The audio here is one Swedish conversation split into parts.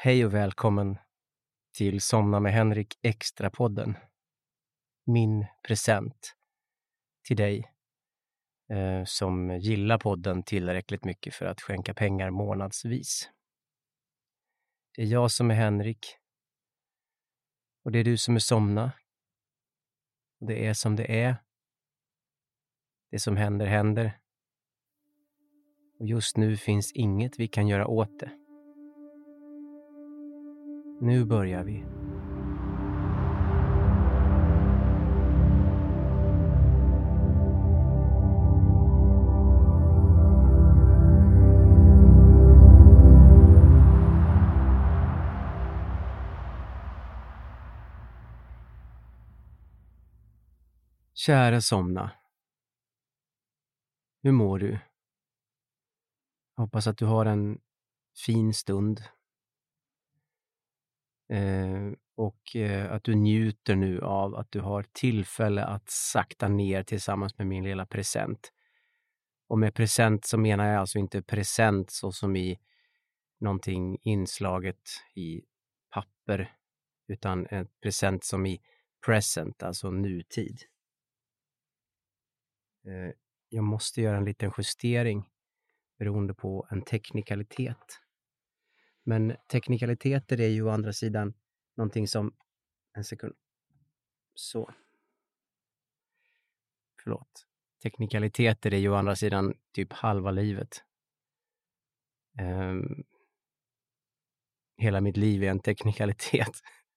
Hej och välkommen till Somna med Henrik Extra-podden. Min present till dig som gillar podden tillräckligt mycket för att skänka pengar månadsvis. Det är jag som är Henrik och det är du som är Somna. Det är som det är. Det som händer händer. Och just nu finns inget vi kan göra åt det. Nu börjar vi. Kära Somna. Hur mår du? Jag hoppas att du har en fin stund. Och att du njuter nu av att du har tillfälle att sakta ner tillsammans med min lilla present. Och med present så menar jag alltså inte present så som i någonting inslaget i papper, utan en present som i present, alltså nutid. Jag måste göra en liten justering beroende på en teknikalitet. Men teknikaliteter är ju å andra sidan någonting som... En sekund. Så. Förlåt. Teknikaliteter är ju å andra sidan typ halva livet. Hela mitt liv är en teknikalitet.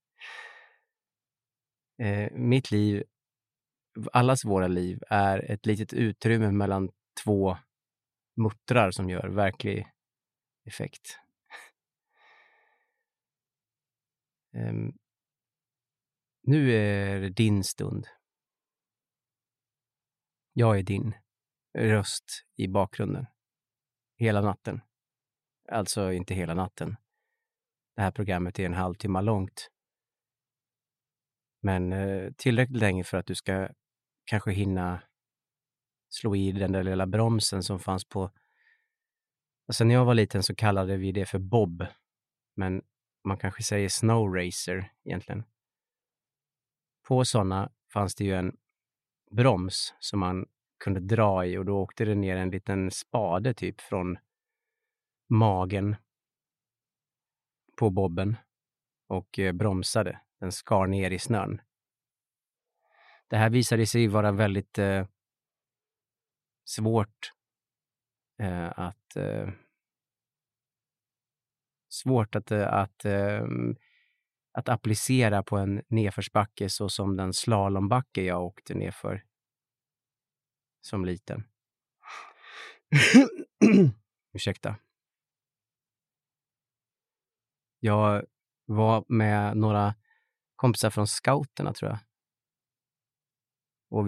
Mitt liv, allas våra liv, är ett litet utrymme mellan två muttrar som gör verklig effekt. Nu är det din stund. Jag är din röst i bakgrunden. Hela natten. Alltså inte hela natten. Det här programmet är 1,5 timme långt. Men tillräckligt länge för att du ska kanske hinna slå i den där lilla bromsen som fanns på... Alltså när jag var liten så kallade vi det för bob. Men man kanske säger snow racer egentligen. På sådana fanns det ju en broms som man kunde dra i och då åkte det ner en liten spade typ från magen på bobben och bromsade. Den skar ner i snön. Det här visade sig vara väldigt svårt att applicera på en nedförsbacke så som den slalombacke jag åkte nerför som liten. Ursäkta. Jag var med några kompisar från scouterna tror jag. Och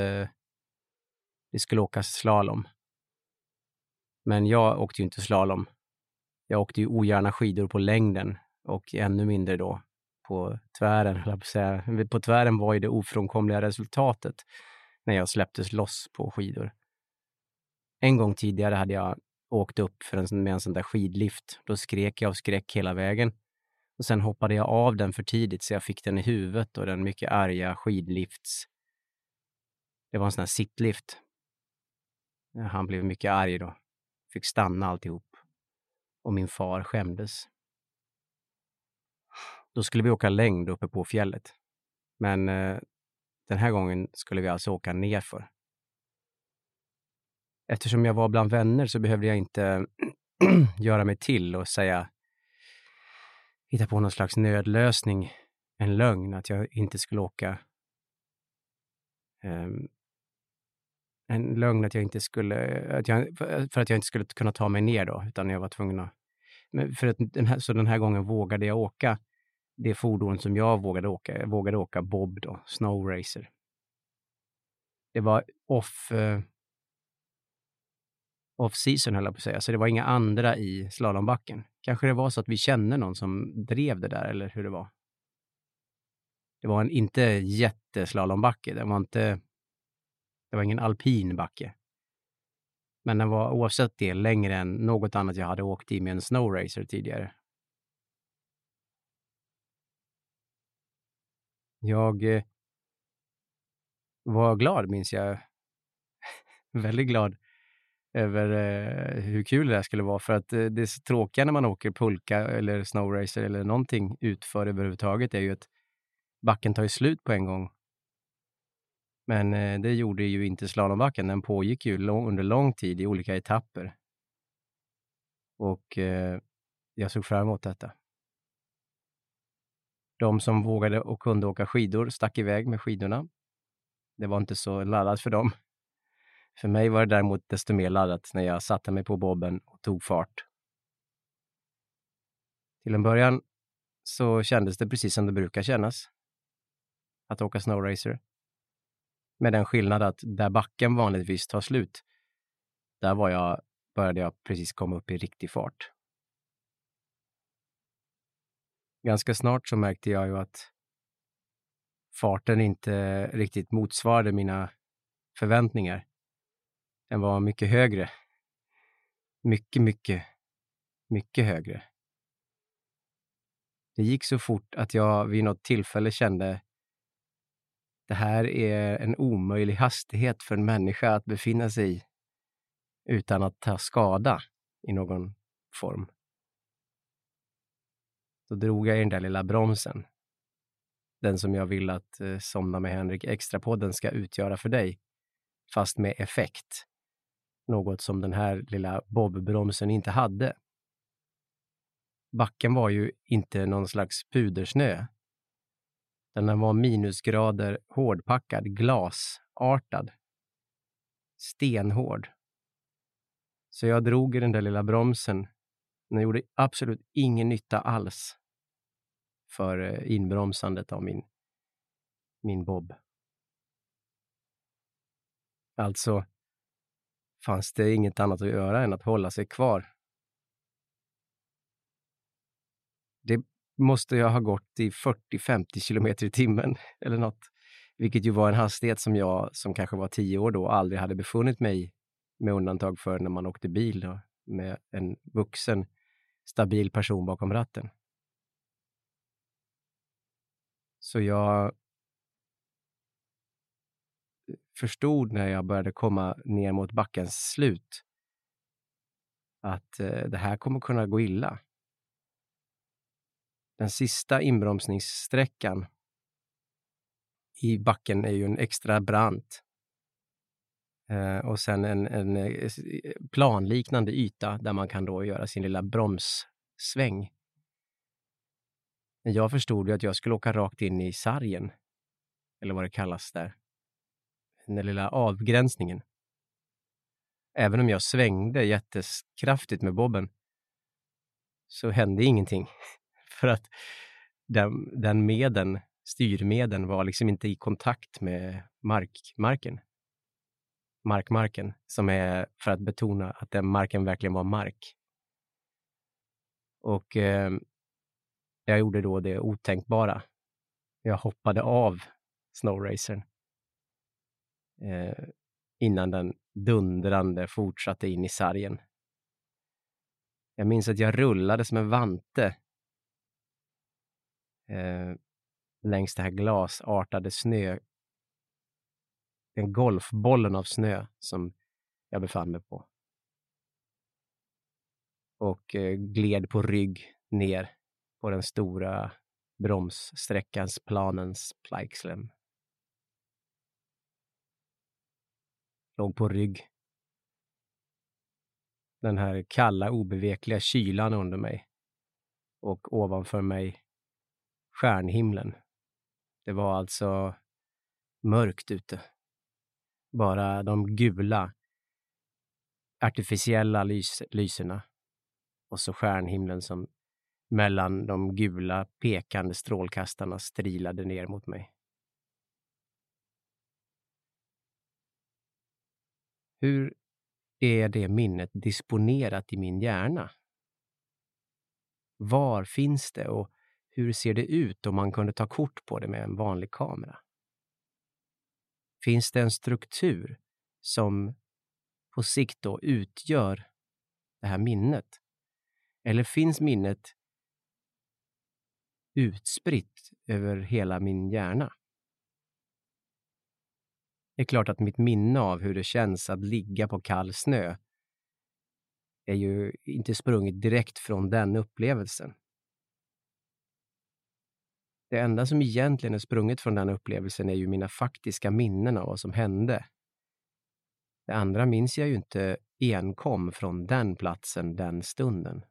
vi skulle åka slalom. Men jag åkte ju inte slalom. Jag åkte ju ogärna skidor på längden och ännu mindre då på tvären. På tvären var ju det ofrånkomliga resultatet när jag släpptes loss på skidor. En gång tidigare hade jag åkt upp med en sån där skidlift. Då skrek jag av skräck hela vägen. Och sen hoppade jag av den för tidigt så jag fick den i huvudet och den mycket arga skidlifts. Det var en sån här sittlift. Han blev mycket arg då. Fick stanna alltihop. Och min far skämdes. Då skulle vi åka längd uppe på fjället. Men den här gången skulle vi alltså åka nerför. Eftersom jag var bland vänner så behövde jag inte göra mig till och hitta på någon slags nödlösning, en lögn att jag inte skulle åka. En lögn att jag inte skulle, för att jag inte skulle kunna ta mig ner då, utan jag var tvungen att, men för att den här gången vågade jag åka det fordon som jag vågade åka. Jag vågade åka bob då, snow racer. Det var off-season höll jag på att säga. Så det var inga andra i slalombacken. Kanske det var så att vi kände någon som drev det där, eller hur det var. Det var en inte jätteslalom-backe. Det var ingen alpin backe. Men den var oavsett det längre än något annat jag hade åkt i med en snow racer tidigare. Jag var glad, minns jag. Väldigt glad över hur kul det här skulle vara. För att det tråkiga när man åker pulka eller snowracer eller någonting utför överhuvudtaget är ju att backen tar ju slut på en gång. Men det gjorde ju inte slalombacken. Den pågick ju under lång tid i olika etapper. Och jag såg fram emot detta. De som vågade och kunde åka skidor stack iväg med skidorna. Det var inte så laddat för dem. För mig var det däremot desto mer laddat när jag satte mig på bobben och tog fart. Till en början så kändes det precis som det brukar kännas att åka snowracer. Med den skillnad att där backen vanligtvis tar slut, där började jag precis komma upp i riktig fart. Ganska snart så märkte jag ju att farten inte riktigt motsvarade mina förväntningar. Den var mycket högre. Mycket högre. Det gick så fort att jag vid något tillfälle kände det här är en omöjlig hastighet för en människa att befinna sig i utan att ta skada i någon form. Då drog jag i den där lilla bromsen. Den som jag vill att Somna med Henrik Extra-podden ska utgöra för dig. Fast med effekt. Något som den här lilla bobbromsen inte hade. Backen var ju inte någon slags pudersnö. Den var minusgrader hårdpackad, glasartad. Stenhård. Så jag drog i den där lilla bromsen. Den gjorde absolut ingen nytta alls för inbromsandet av min bob. Alltså fanns det inget annat att göra än att hålla sig kvar. Det måste jag ha gått i 40-50 kilometer i timmen eller något. Vilket ju var en hastighet som jag, som kanske var 10 år då, aldrig hade befunnit mig i. Med undantag för när man åkte bil då, med en vuxen, stabil person bakom ratten. Så jag förstod när jag började komma ner mot backens slut att det här kommer kunna gå illa. Den sista inbromsningssträckan i backen är ju en extra brant. Och sen en planliknande yta där man kan då göra sin lilla bromssväng. Men jag förstod ju att jag skulle åka rakt in i sargen. Eller vad det kallas där. Den lilla avgränsningen. Även om jag svängde jättekraftigt med bobben så hände ingenting. För att styrmeden var liksom inte i kontakt med marken, som är för att betona att den marken verkligen var mark. Och jag gjorde då det otänkbara. Jag hoppade av snowracern innan den dundrande fortsatte in i sargen. Jag minns att jag rullade som en vante längs det här glasartade den golfbollen av snö som jag befann mig på. Och gled på rygg ner på den stora bromssträckans planens Pleixlem. Låg på rygg. Den här kalla, obevekliga kylan under mig. Och ovanför mig stjärnhimlen. Det var alltså mörkt ute. Bara de gula artificiella lyserna. Och så stjärnhimlen som mellan de gula pekande strålkastarna strilade ner mot mig. Hur är det minnet disponerat i min hjärna? Var finns det och hur ser det ut om man kunde ta kort på det med en vanlig kamera? Finns det en struktur som på sikt då utgör det här minnet? Eller finns minnet utspritt över hela min hjärna. Det är klart att mitt minne av hur det känns att ligga på kall snö är ju inte sprunget direkt från den upplevelsen. Det enda som egentligen är sprunget från den upplevelsen är ju mina faktiska minnen av vad som hände. Det andra minns jag ju inte enkom från den platsen, den stunden.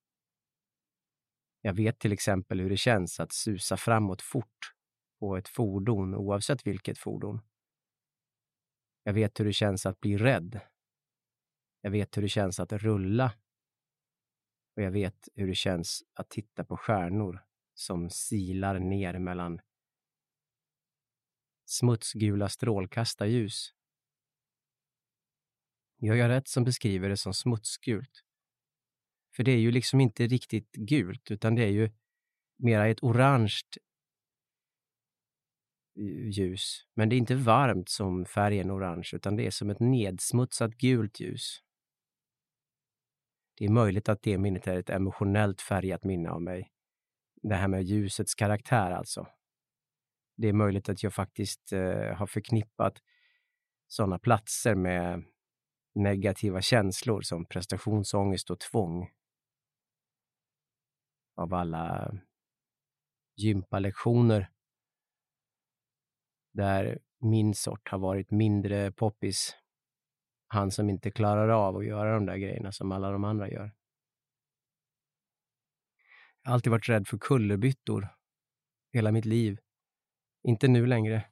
Jag vet till exempel hur det känns att susa framåt fort på ett fordon, oavsett vilket fordon. Jag vet hur det känns att bli rädd. Jag vet hur det känns att rulla. Och jag vet hur det känns att titta på stjärnor som silar ner mellan smutsgula strålkastarljus. Jag gör rätt som beskriver det som smutsgult. För det är ju liksom inte riktigt gult, utan det är ju mera ett orange ljus. Men det är inte varmt som färgen orange, utan det är som ett nedsmutsat gult ljus. Det är möjligt att det minnet är ett emotionellt färgat minne av mig. Det här med ljusets karaktär alltså. Det är möjligt att jag faktiskt har förknippat sådana platser med negativa känslor som prestationsångest och tvång. Av alla gympalektioner där min sort har varit mindre poppis. Han som inte klarar av att göra de där grejerna som alla de andra gör. Jag har alltid varit rädd för kullerbyttor. Hela mitt liv. Inte nu längre.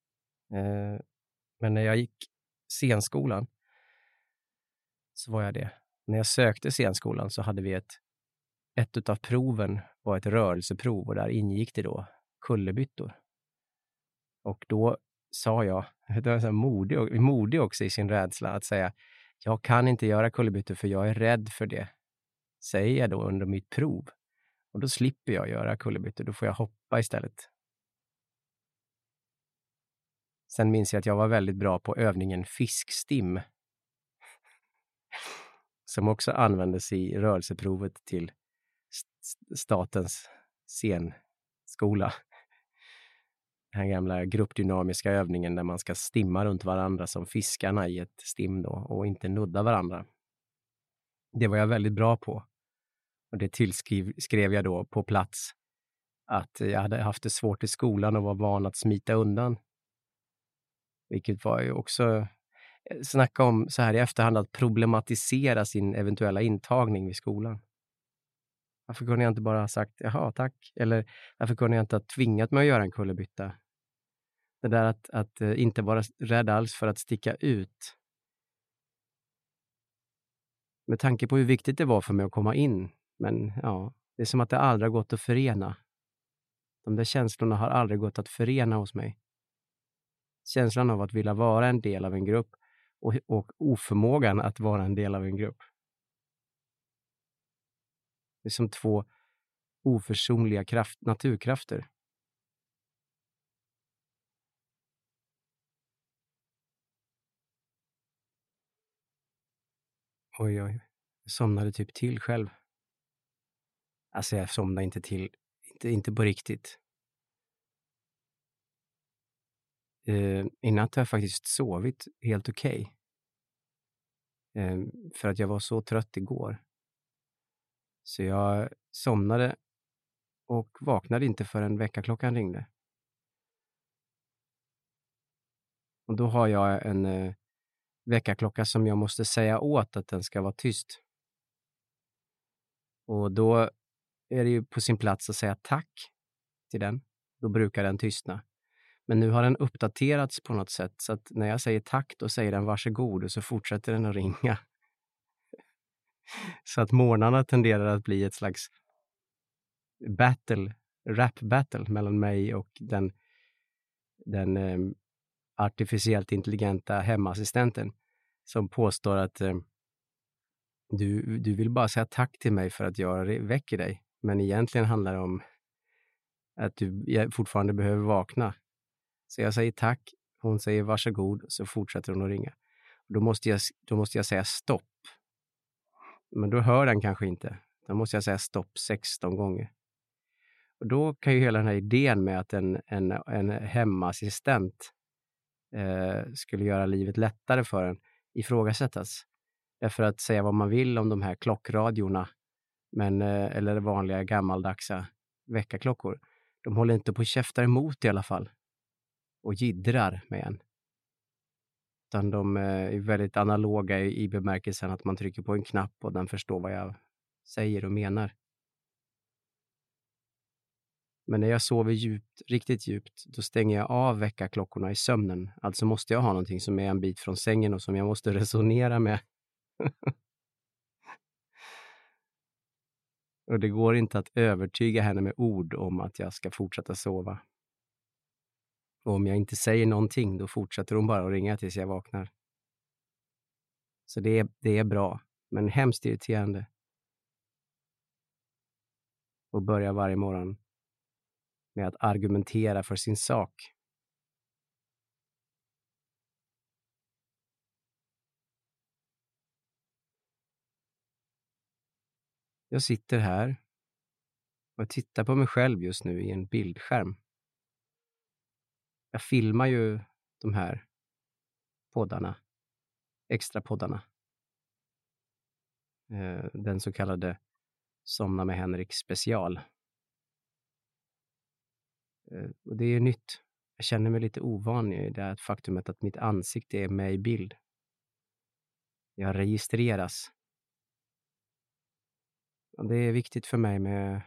Men när jag gick scenskolan så var jag det. När jag sökte scenskolan så hade vi ett utav proven var ett rörelseprov och där ingick det då kullerbyttor. Och då sa jag, det var så modig också i sin rädsla att säga, jag kan inte göra kullerbyttor för jag är rädd för det. Säger jag då under mitt prov. Och då slipper jag göra kullerbyttor, då får jag hoppa istället. Sen minns jag att jag var väldigt bra på övningen fiskstim. Som också användes i rörelseprovet till statens scenskola. Den här gamla gruppdynamiska övningen där man ska stimma runt varandra som fiskarna i ett stim då och inte nudda varandra. Det var jag väldigt bra på. Och det skrev jag då på plats att jag hade haft det svårt i skolan och var van att smita undan. Vilket var ju också, snacka om så här i efterhand, att problematisera sin eventuella intagning vid skolan. Varför kunde jag inte bara ha sagt, jaha, tack? Eller varför kunde jag inte ha tvingat mig att göra en kullerbytta? Det där att inte vara rädd alls för att sticka ut. Med tanke på hur viktigt det var för mig att komma in. Men ja, det är som att det aldrig har gått att förena. De där känslorna har aldrig gått att förena hos mig. Känslan av att vilja vara en del av en grupp och oförmågan att vara en del av en grupp. Det är som två oförsonliga naturkrafter. Oj, jag somnade typ till själv. Alltså jag somnade inte till, inte på riktigt. I natt har jag faktiskt sovit helt okej. För att jag var så trött igår. Så jag somnade och vaknade inte förrän väckarklockan ringde. Och då har jag en väckarklocka som jag måste säga åt att den ska vara tyst. Och då är det ju på sin plats att säga tack till den. Då brukar den tystna. Men nu har den uppdaterats på något sätt så att när jag säger tack då säger den varsågod och så fortsätter den att ringa. Så att morgnarna tenderar att bli ett slags rap battle mellan mig och den artificiellt intelligenta hemassistenten som påstår att du vill bara säga tack till mig för att jag väcker dig. Men egentligen handlar det om att du fortfarande behöver vakna. Så jag säger tack, hon säger varsågod, så fortsätter hon att ringa. Då måste jag säga stopp. Men då hör den kanske inte. Då måste jag säga stopp 16 gånger. Och då kan ju hela den här idén med att en hemassistent skulle göra livet lättare för en ifrågasättas. Därför att säga vad man vill om de här klockradiorna, men, eller vanliga gammaldagsa väckarklockor, de håller inte på att käfta emot i alla fall och jiddrar med en. Utan de är väldigt analoga i bemärkelsen att man trycker på en knapp och den förstår vad jag säger och menar. Men när jag sover djupt, riktigt djupt, då stänger jag av väckarklockorna i sömnen. Alltså måste jag ha någonting som är en bit från sängen och som jag måste resonera med. Och det går inte att övertyga henne med ord om att jag ska fortsätta sova. Och om jag inte säger någonting, då fortsätter hon bara att ringa tills jag vaknar. Så det är bra, men hemskt irriterande. Och börja varje morgon med att argumentera för sin sak. Jag sitter här och tittar på mig själv just nu i en bildskärm. Jag filmar ju de här poddarna, extra poddarna. Den så kallade Somna med Henrik special. Och det är nytt. Jag känner mig lite ovan i det här faktumet att mitt ansikte är med i bild. Jag registreras. Och det är viktigt för mig med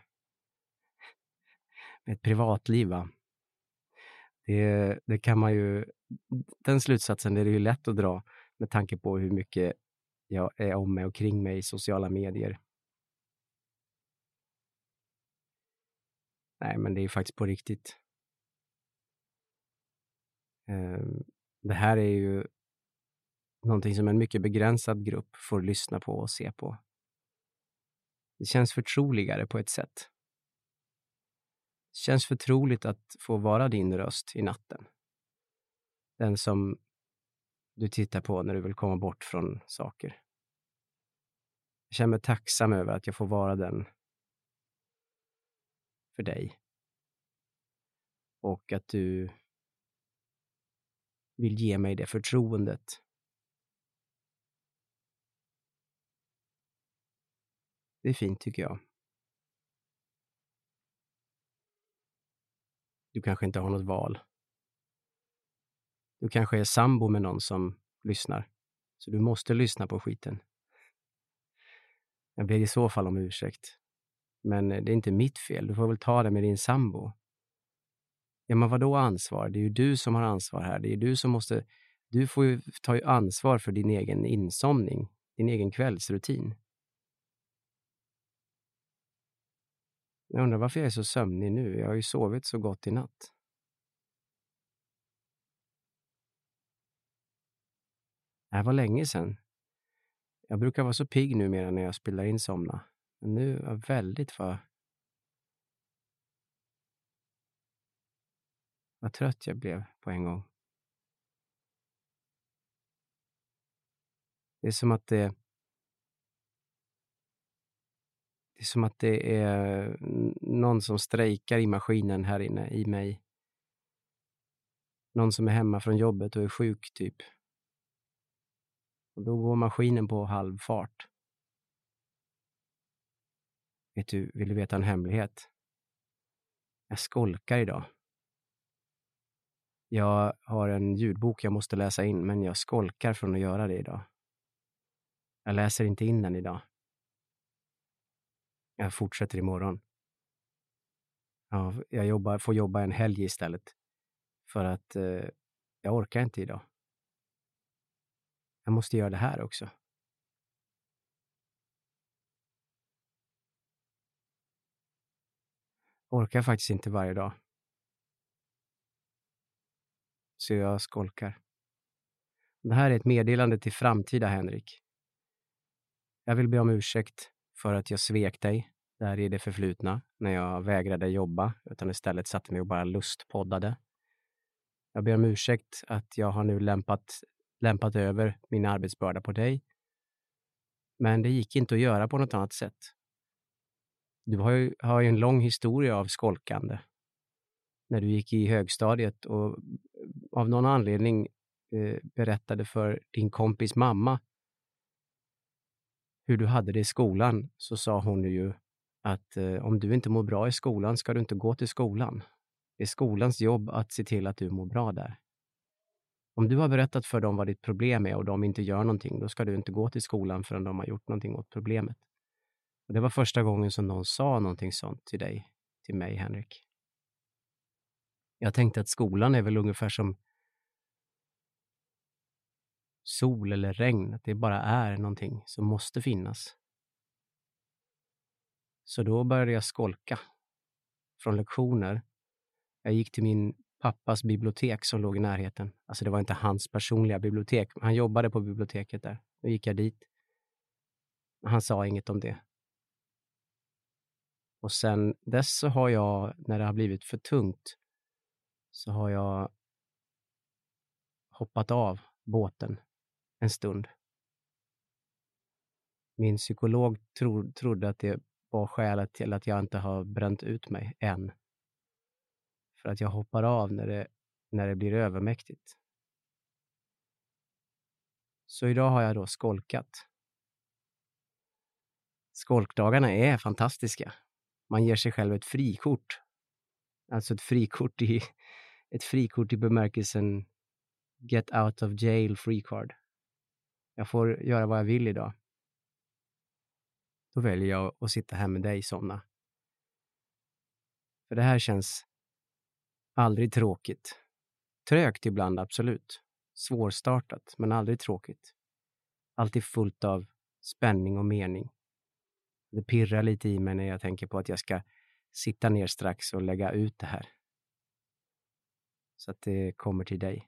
ett privatliv, va? Det kan man ju... Den slutsatsen är det ju lätt att dra med tanke på hur mycket jag är om mig och kring mig i sociala medier. Nej, men det är faktiskt på riktigt. Det här är ju någonting som en mycket begränsad grupp får lyssna på och se på. Det känns förtroligare på ett sätt. Det känns förtroligt att få vara din röst i natten. Den som du tittar på när du vill komma bort från saker. Jag känner mig tacksam över att jag får vara den för dig. Och att du vill ge mig det förtroendet. Det är fint tycker jag. Du kanske inte har något val. Du kanske är sambo med någon som lyssnar. Så du måste lyssna på skiten. Jag ber i så fall om ursäkt. Men det är inte mitt fel. Du får väl ta det med din sambo. Ja, men vadå ansvar? Det är ju du som har ansvar här. Det är ju du som måste... Du får ju ta ansvar för din egen insomning. Din egen kvällsrutin. Jag undrar varför jag är så sömnig nu. Jag har ju sovit så gott i natt. Det här var länge sedan. Jag brukar vara så pigg numera när jag spelar in Somna. Men nu är jag väldigt vad trött jag blev på en gång. Det är som att det är någon som strejkar i maskinen här inne i mig. Någon som är hemma från jobbet och är sjuk typ. Och då går maskinen på halv fart. Vill du veta en hemlighet? Jag skolkar idag. Jag har en ljudbok jag måste läsa in, men jag skolkar från att göra det idag. Jag läser inte in den idag. Jag fortsätter imorgon. Ja, jag får jobba en helg istället. För att jag orkar inte idag. Jag måste göra det här också. Orkar faktiskt inte varje dag. Så jag skolkar. Det här är ett meddelande till framtida Henrik. Jag vill be om ursäkt för att jag svek dig där i det förflutna när jag vägrade jobba utan istället satte mig och bara lustpoddade. Jag ber om ursäkt att jag har nu lämpat över min arbetsbörda på dig. Men det gick inte att göra på något annat sätt. Du har ju en lång historia av skolkande när du gick i högstadiet och av någon anledning berättade för din kompis mamma hur du hade det i skolan, så sa hon ju att om du inte mår bra i skolan ska du inte gå till skolan. Det är skolans jobb att se till att du mår bra där. Om du har berättat för dem vad ditt problem är och de inte gör någonting, då ska du inte gå till skolan förrän de har gjort någonting åt problemet. Och det var första gången som någon sa någonting sånt till dig, till mig, Henrik. Jag tänkte att skolan är väl ungefär som sol eller regn, att det bara är någonting som måste finnas. Så då började jag skolka från lektioner. Jag gick till min pappas bibliotek som låg i närheten. Alltså det var inte hans personliga bibliotek. Han jobbade på biblioteket där. Då gick jag dit. Han sa inget om det. Och sen dess så har jag, när det har blivit för tungt, så har jag hoppat av båten en stund. Min psykolog trodde att det var skälet till att jag inte har bränt ut mig än. För att jag hoppar av när det blir övermäktigt. Så idag har jag då skolkat. Skolkdagarna är fantastiska. Man ger sig själv ett frikort. Alltså ett frikort i bemärkelsen get out of jail free card. Jag får göra vad jag vill idag. Då väljer jag att sitta här med dig, somna. För det här känns aldrig tråkigt. Trögt ibland, absolut. Svårstartat, men aldrig tråkigt. Alltid fullt av spänning och mening. Det pirrar lite i mig när jag tänker på att jag ska sitta ner strax och lägga ut det här. Så att det kommer till dig.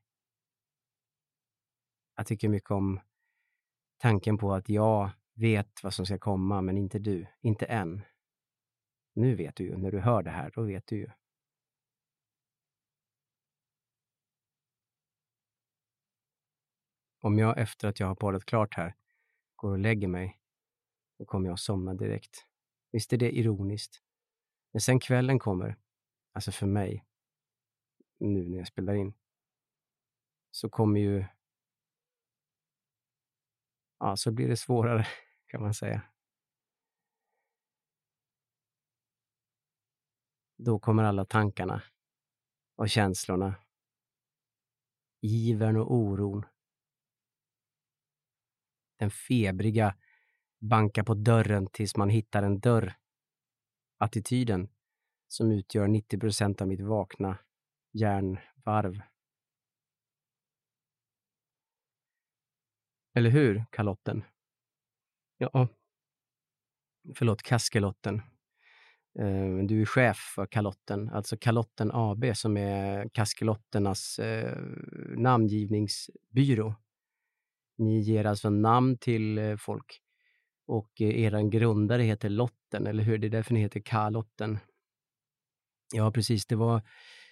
Jag tycker mycket om tanken på att jag vet vad som ska komma, men inte du. Inte än. Nu vet du ju. När du hör det här, då vet du ju. Om jag efter att jag har poddat klart här går och lägger mig, då kommer jag att somna direkt. Visst är det ironiskt? När sen kvällen kommer, alltså för mig, nu när jag spelar in, så kommer ju, ja, så blir det svårare kan man säga. Då kommer alla tankarna och känslorna, ivern och oron. Den febriga banka på dörren tills man hittar en dörr. Attityden som utgör 90% av mitt vakna hjärnvarv. Eller hur, kalotten? Ja, förlåt, kaskelotten. Du är chef för Kalotten, alltså Kalotten AB som är kaskelotternas namngivningsbyrå. Ni ger alltså namn till folk och eran grundare heter Lotten, eller hur? Det är därför ni heter Kalotten. Ja, precis. Det var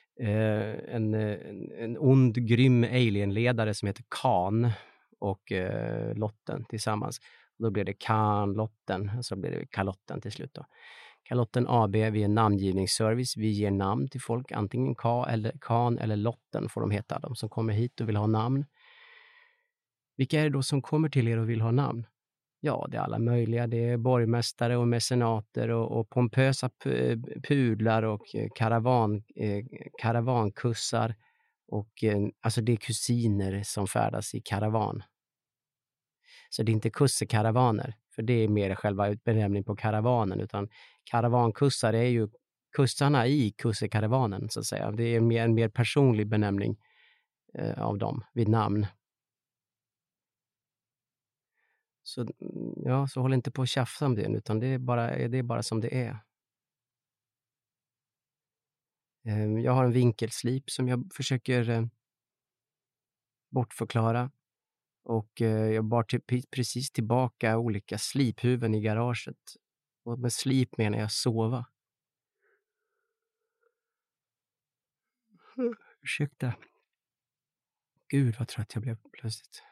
en ond, grym alienledare som heter Khan och Lotten tillsammans. Då blev det Khan-Lotten och så blev det Kalotten till slut då. Kalotten AB, vi är namngivningsservice. Vi ger namn till folk, antingen Khan eller Lotten får de heta, de som kommer hit och vill ha namn. Vilka är det då som kommer till er och vill ha namn? Ja, det är alla möjliga. Det är borgmästare och mecenater och pompösa pudlar och karavankussar. Och alltså det är kusiner som färdas i karavan. Så det är inte kussekaravaner, för det är mer själva benämning på karavanen, utan karavankussar är ju kussarna i kussekaravanen så att säga. Det är en mer personlig benämning av dem vid namn. Så ja, så håll inte på att tjafsa om det, utan det är bara som det är. Jag har en vinkelslip som jag försöker bortförklara. Och jag bar precis tillbaka olika sliphuven i garaget. Och med slip menar jag sova. Ursäkta. Gud vad trött jag blev plötsligt.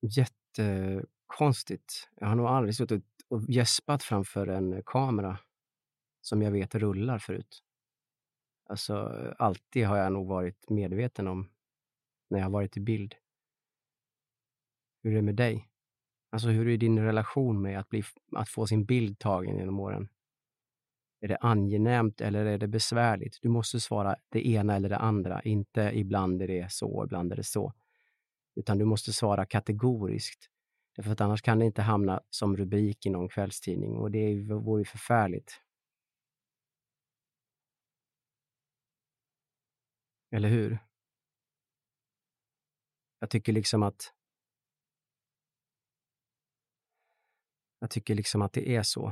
jättekonstigt. Jag har nog aldrig suttit och gäspat framför en kamera som jag vet rullar förut. Alltså, alltid har jag nog varit medveten om när jag har varit i bild. Hur är det med dig? Alltså, hur är din relation med att få sin bild tagen genom åren? Är det angenämt eller är det besvärligt? Du måste svara det ena eller det andra, inte ibland är det så, ibland är det så. Utan du måste svara kategoriskt. Därför att annars kan det inte hamna som rubrik i någon kvällstidning och det vore ju förfärligt. Eller hur? Jag tycker liksom att det är så.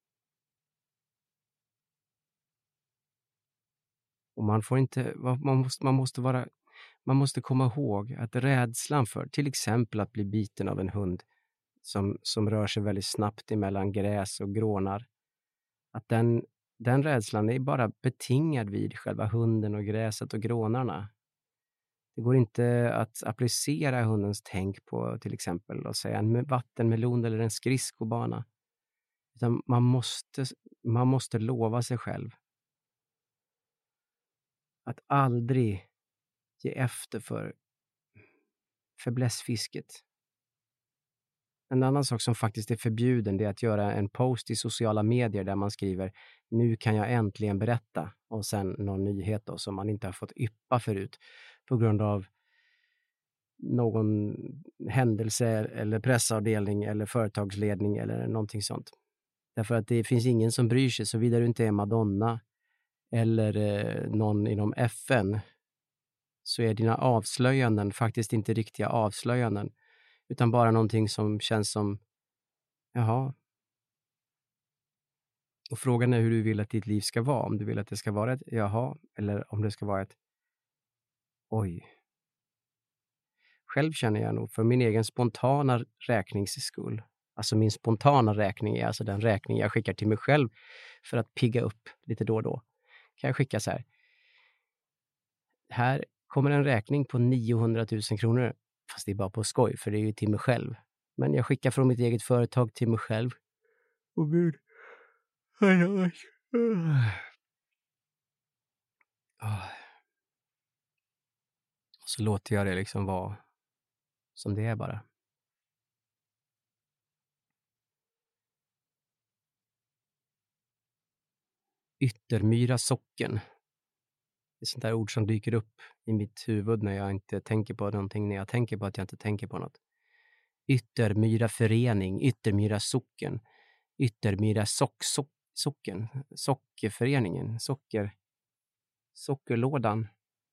Och man får inte, man måste komma ihåg att rädslan för till exempel att bli biten av en hund som rör sig väldigt snabbt emellan gräs och grånar, att den rädslan är bara betingad vid själva hunden och gräset och grånarna. Det går inte att applicera hundens tänk på till exempel och säga en vattenmelon eller en skridskobana. Utan man måste lova sig själv att aldrig ge efter för blässfisket. En annan sak som faktiskt är förbjuden det är att göra en post i sociala medier där man skriver nu kan jag äntligen berätta och sen någon nyhet då, som man inte har fått yppa förut på grund av någon händelse eller pressavdelning eller företagsledning eller någonting sånt. Därför att det finns ingen som bryr sig såvida du inte är Madonna eller någon inom FN så är dina avslöjanden faktiskt inte riktiga avslöjanden utan bara någonting som känns som jaha. Och frågan är hur du vill att ditt liv ska vara. Om du vill att det ska vara ett jaha eller om det ska vara ett oj. Själv känner jag nog för min egen spontana räknings skull. Alltså min spontana räkning är alltså den räkning jag skickar till mig själv för att pigga upp lite då och då. Kan jag skicka så här. Här kommer en räkning på 900 000 kronor. Fast det är bara på skoj för det är ju till mig själv. Men jag skickar från mitt eget företag till mig själv. Åh gud. Och så låter jag det liksom vara som det är bara. Yttermyra socken. Det är sånt där ord som dyker upp i mitt huvud när jag inte tänker på någonting, när jag tänker på att jag inte tänker på något. Yttermyra förening, Yttermyra socken, Yttermyra socken, sockerföreningen, sockerlådan.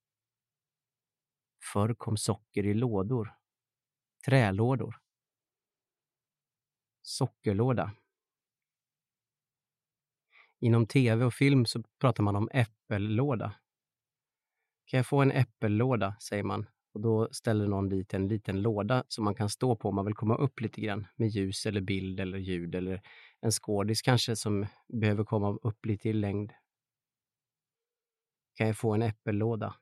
Förr kom socker i lådor, trälådor. Sockerlåda. Inom tv och film så pratar man om äppellåda. Kan jag få en äppellåda, säger man. Och då ställer någon dit en liten låda som man kan stå på om man vill komma upp lite grann med ljus eller bild eller ljud eller en skådis kanske som behöver komma upp lite i längd. Kan jag få en äppellåda?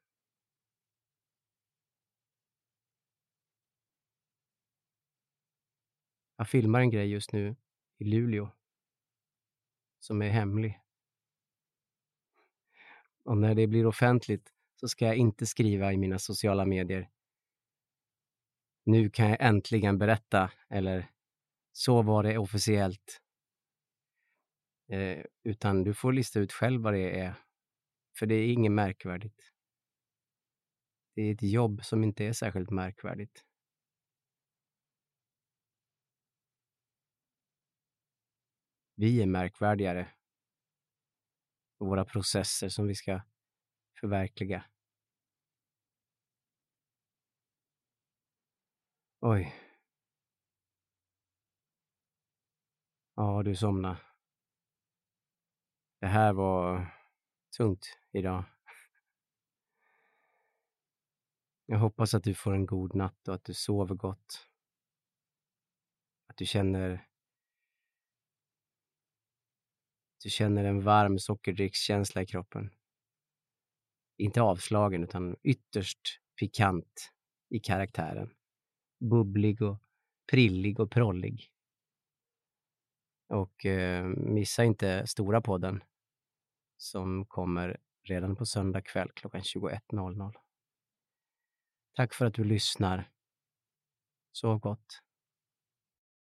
Jag filmar en grej just nu i Luleå som är hemlig. Och när det blir offentligt så ska jag inte skriva i mina sociala medier. Nu kan jag äntligen berätta, eller så var det officiellt. Utan du får lista ut själv vad det är. För det är inget märkvärdigt. Det är ett jobb som inte är särskilt märkvärdigt. Vi är märkvärdigare. Och våra processer som vi ska förverkliga. Oj. Ja, du somnade. Det här var tungt idag. Jag hoppas att du får en god natt och att du sover gott. Att du känner en varm sockerdrickskänsla i kroppen. Inte avslagen utan ytterst pikant i karaktären. Bubblig och prillig och prollig. Och missa inte Stora podden som kommer redan på söndag kväll klockan 21:00. Tack för att du lyssnar. Sov gott.